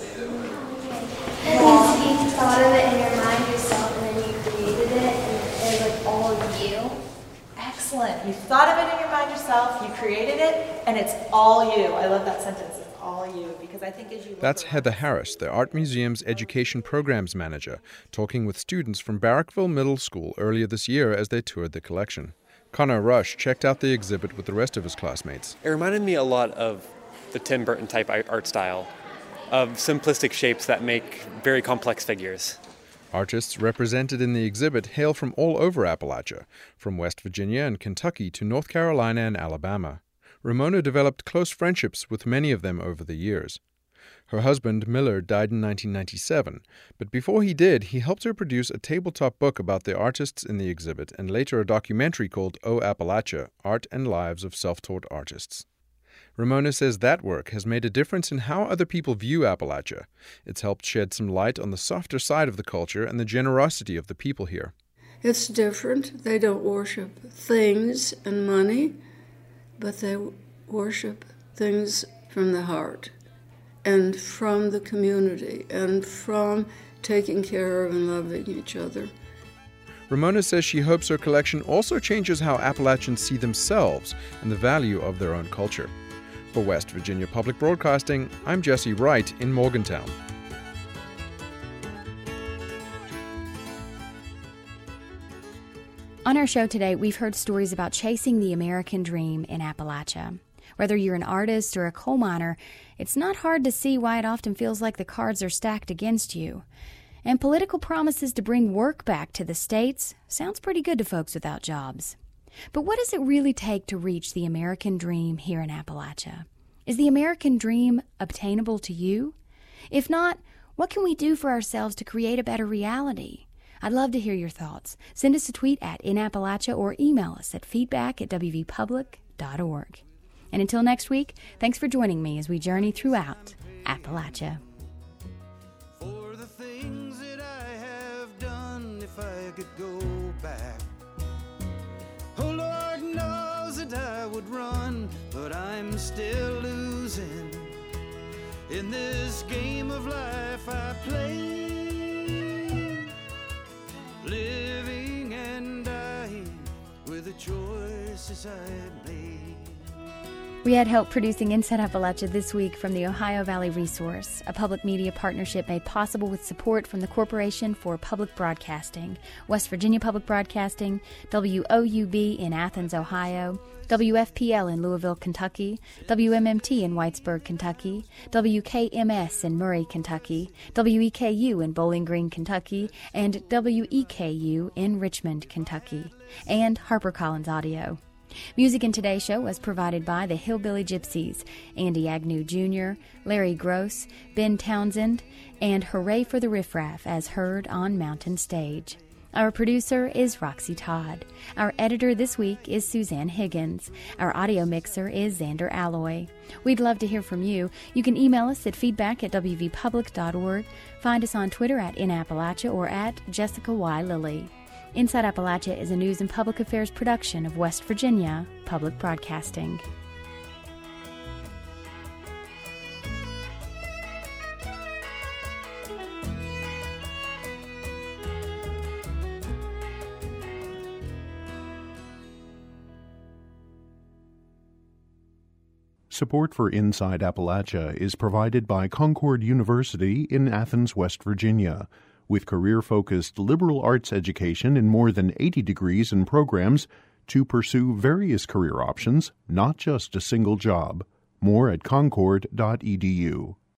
It means you thought of it in your mind yourself and then you created it and it was like all you. Excellent. You thought of it in your mind yourself, you created it, and it's all you. I love that sentence. It's all you, because I think as you look That's Heather Harris, the Art Museum's Education Programs Manager, talking with students from Barrackville Middle School earlier this year as they toured the collection. Connor Rush checked out the exhibit with the rest of his classmates. It reminded me a lot of the Tim Burton type art style, of simplistic shapes that make very complex figures. Artists represented in the exhibit hail from all over Appalachia, from West Virginia and Kentucky to North Carolina and Alabama. Ramona developed close friendships with many of them over the years. Her husband, Miller, died in 1997, but before he did, he helped her produce a tabletop book about the artists in the exhibit and later a documentary called Oh Appalachia, Art and Lives of Self-Taught Artists. Ramona says that work has made a difference in how other people view Appalachia. It's helped shed some light on the softer side of the culture and the generosity of the people here. It's different. They don't worship things and money, but they worship things from the heart and from the community and from taking care of and loving each other. Ramona says she hopes her collection also changes how Appalachians see themselves and the value of their own culture. For West Virginia Public Broadcasting, I'm Jesse Wright in Morgantown. On our show today, we've heard stories about chasing the American dream in Appalachia. Whether you're an artist or a coal miner, it's not hard to see why it often feels like the cards are stacked against you. And political promises to bring work back to the states sounds pretty good to folks without jobs. But what does it really take to reach the American dream here in Appalachia? Is the American dream obtainable to you? If not, what can we do for ourselves to create a better reality? I'd love to hear your thoughts. Send us a tweet at InAppalachia or email us at feedback@wvpublic.org. And until next week, thanks for joining me as we journey throughout Appalachia. For the things that I have done, if I could go back, oh Lord knows that I would run, but I'm still losing in this game of life I play, living and dying with the choices I made. We had help producing Inside Appalachia this week from the Ohio Valley Resource, a public media partnership made possible with support from the Corporation for Public Broadcasting, West Virginia Public Broadcasting, WOUB in Athens, Ohio, WFPL in Louisville, Kentucky, WMMT in Whitesburg, Kentucky, WKMS in Murray, Kentucky, WEKU in Bowling Green, Kentucky, and WEKU in Richmond, Kentucky, and HarperCollins Audio. Music in today's show was provided by the Hillbilly Gypsies, Andy Agnew Jr., Larry Gross, Ben Townsend, and Hooray for the Riffraff as heard on Mountain Stage. Our producer is Roxy Todd. Our editor this week is Suzanne Higgins. Our audio mixer is Xander Alloy. We'd love to hear from you. You can email us at feedback@wvpublic.org, find us on Twitter at InAppalachia or at Jessica Y. Lilly. Inside Appalachia is a news and public affairs production of West Virginia Public Broadcasting. Support for Inside Appalachia is provided by Concord University in Athens, West Virginia. With career-focused liberal arts education in more than 80 degrees and programs to pursue various career options, not just a single job. More at concord.edu.